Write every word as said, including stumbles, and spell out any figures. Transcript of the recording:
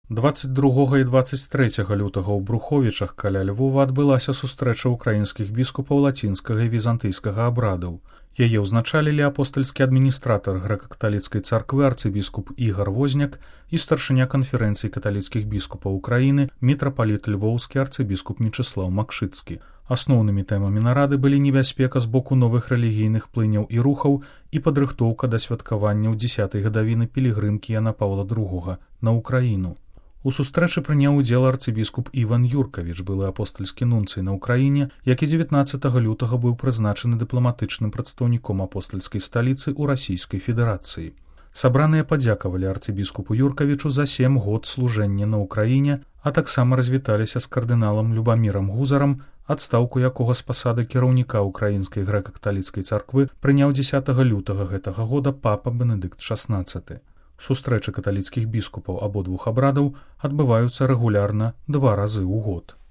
дваццаць другога і дваццаць трэцяга лютага ў Бруховічах каля Львова адбылася сустрэча ўкраінскіх біскупаў лацінскага і візантыйскага абрадаў. Яе ўзначалілі апостальскі адміністратар грэка-каталіцкай царквы арцыбіскуп Ігар Возняк і старшыня канферэнцыі каталіцкіх біскупаў Украіны мітрапаліт львоўскі арцыбіскуп Мечыслаў Макшыцкі. Асноўнымі тэмамі нарады былі небяспека з боку новых рэлігійных плыняў і рухаў і падрыхтоўка да святкавання ў дзесятай гадавіны пілігрымкі Яна Паўла другога на Украіну. У сустрэчы прыняў удзел арцыбіскуп Іван Юркавіч, былы апостальскі нунцый на Ўкраіне, які дзевятнаццатага лютага быў прызначаны дыпламатычным прадстаўніком апостальскай сталіцы ў Расійскай Федэрацыі. Сабраныя падзякавалі арцыбіскупу Юркавічу за сем год служэння на Ўкраіне, а таксама развіталіся з кардыналам Любамірам Гузарам, адстаўку якога з пасады кіраўніка ўкраінскай грэка-каталіцкай царквы прыняў дзесятага лютага гэтага года папа Бенедыкт шаснаццаты. Сустрэчы каталіцкіх біскупаў абодвух абрадаў адбываюцца рэгулярна два разы ў год.